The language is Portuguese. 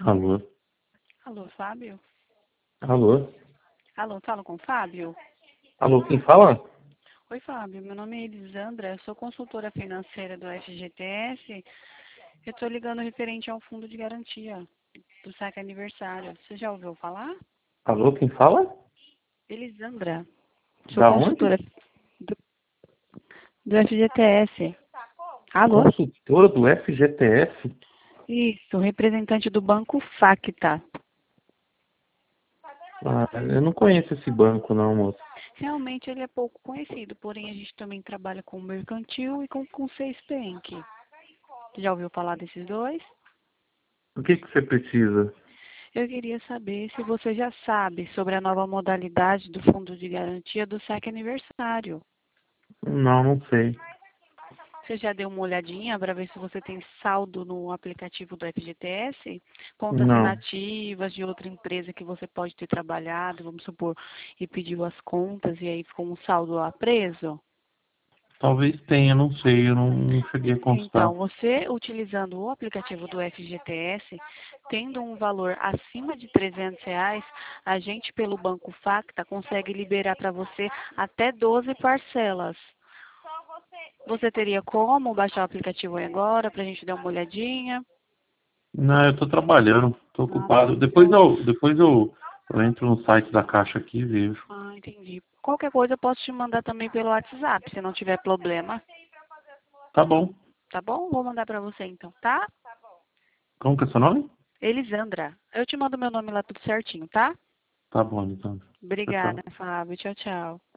Alô? Alô, Fábio? Alô? Alô, falo com o Fábio? Alô, quem fala? Oi, Fábio. Meu nome é Elisandra, eu sou consultora financeira do FGTS. Eu estou ligando referente ao fundo de garantia do saque aniversário. Você já ouviu falar? Alô, quem fala? Elisandra, sou Da onde? consultora do, do FGTS. Alô? Consultora do FGTS? Isso, representante do Banco Facta. Ah, eu não conheço esse banco não, moço. Realmente ele é pouco conhecido, porém a gente também trabalha com mercantil e com Seis Bank. Você já ouviu falar desses dois? O que você precisa? Eu queria saber se você já sabe sobre a nova modalidade do fundo de garantia do saque aniversário. Não, não sei. Você já deu uma olhadinha para ver se você tem saldo no aplicativo do FGTS? Contas Não. inativas de outra empresa que você pode ter trabalhado, vamos supor, e pediu as contas e aí ficou um saldo lá preso? Talvez tenha, não sei, eu não cheguei a Então, constar. você utilizando o aplicativo do FGTS, tendo um valor acima de R$ 300, a gente, pelo Banco Facta, consegue liberar para você até 12 parcelas. Você teria como baixar o aplicativo aí agora para a gente dar uma olhadinha? Não, eu tô trabalhando, tô Ah, tá ocupado. bom. Eu entro no site da Caixa aqui e vejo. Ah, entendi. Qualquer coisa eu posso te mandar também pelo WhatsApp, se não tiver problema. Tá bom. Tá bom? Vou mandar para você então, tá? Como que é seu nome? Elisandra. Eu te mando meu nome lá tudo certinho, tá? Tá bom, então. Tchau, Obrigada, tchau. Fábio. Tchau, tchau.